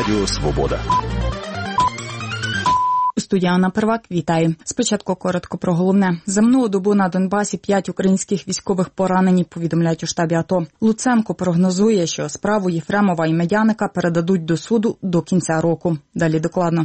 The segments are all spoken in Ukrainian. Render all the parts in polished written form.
Радіо Свобода. Студія Анна Первак, вітаю. Спочатку коротко про головне. За минулу добу на Донбасі 5 українських військових поранені, повідомляють у штабі АТО. Луценко прогнозує, що справу Єфремова і Медяника передадуть до суду до кінця року. Далі докладно.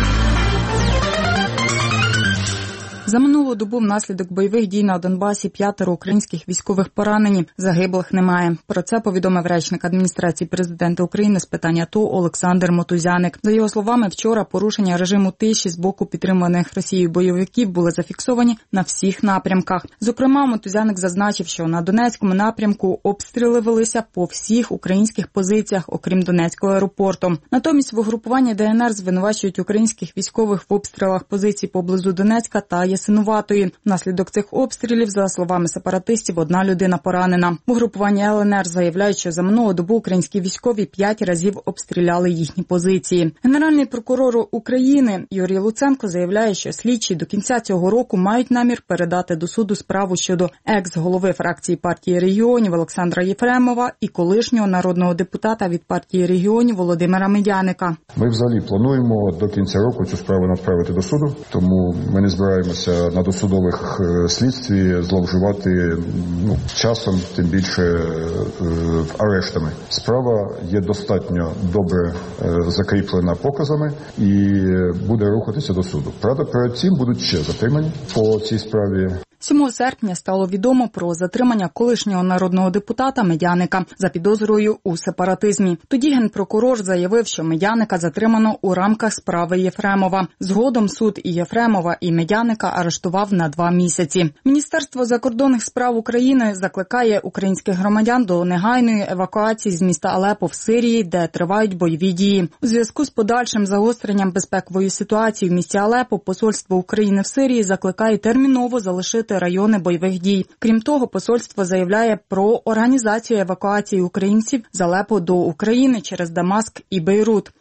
За минулу добу внаслідок бойових дій на Донбасі 5 українських військових поранені, загиблих немає. Про це повідомив речник адміністрації президента України з питань АТО Олександр Мотузяник. За його словами, вчора порушення режиму тиші з боку підтриманих Росією бойовиків були зафіксовані на всіх напрямках. Зокрема, Мотузяник зазначив, що на Донецькому напрямку обстріли велися по всіх українських позиціях, окрім Донецького аеропорту. Натомість в угрупуванні ДНР звинувачують українських військових в обстрілах позицій поблизу Донецька та Ясинуватої. Внаслідок цих обстрілів, за словами сепаратистів, 1 людина поранена. В угрупуванні ЛНР заявляють, що за минулу добу українські військові 5 разів обстріляли їхні позиції. Генеральний прокурор України Юрій Луценко заявляє, що слідчі до кінця цього року мають намір передати до суду справу щодо екс-голови фракції партії регіонів Олександра Єфремова і колишнього народного депутата від партії регіонів Володимира Медяника. Ми взагалі плануємо до кінця року цю справу направити до суду, тому ми не збираємося на досудових слідстві зловживати часом, тим більше арештами. Справа є достатньо добре закріплена показами і буде рухатися до суду. Правда, перед цим будуть ще затримані по цій справі. 7 серпня стало відомо про затримання колишнього народного депутата Медяника за підозрою у сепаратизмі. Тоді генпрокурор заявив, що Медяника затримано у рамках справи Єфремова. Згодом суд і Єфремова, і Медяника арештував на 2 місяці. Міністерство закордонних справ України закликає українських громадян до негайної евакуації з міста Алепо в Сирії, де тривають бойові дії. У зв'язку з подальшим загостренням безпекової ситуації в місті Алепо посольство України в Сирії закликає терміново залишити райони бойових дій. Крім того, посольство заявляє про організацію евакуації українців з Алепо до України через Дамаск і Бейрут.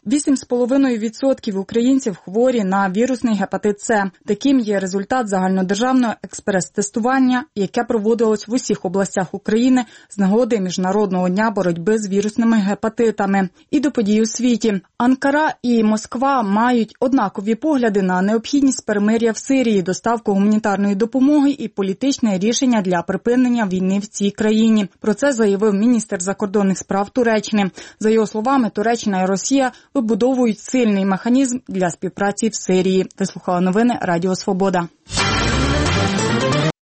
8,5% українців хворі на вірусний гепатит С. Таким є результат загальнодержавного експрес-тестування, яке проводилось в усіх областях України з нагоди Міжнародного дня боротьби з вірусними гепатитами. І до подій у світі. Анкара і Москва мають однакові погляди на необхідність перемир'я в Сирії, доставку гуманітарної допомоги і політичне рішення для припинення війни в цій країні. Про це заявив міністр закордонних справ Туреччини. За його словами, Туреччина і Росія вибудовують сильний механізм для співпраці в Сирії. Ви слухали новини Радіо Свобода.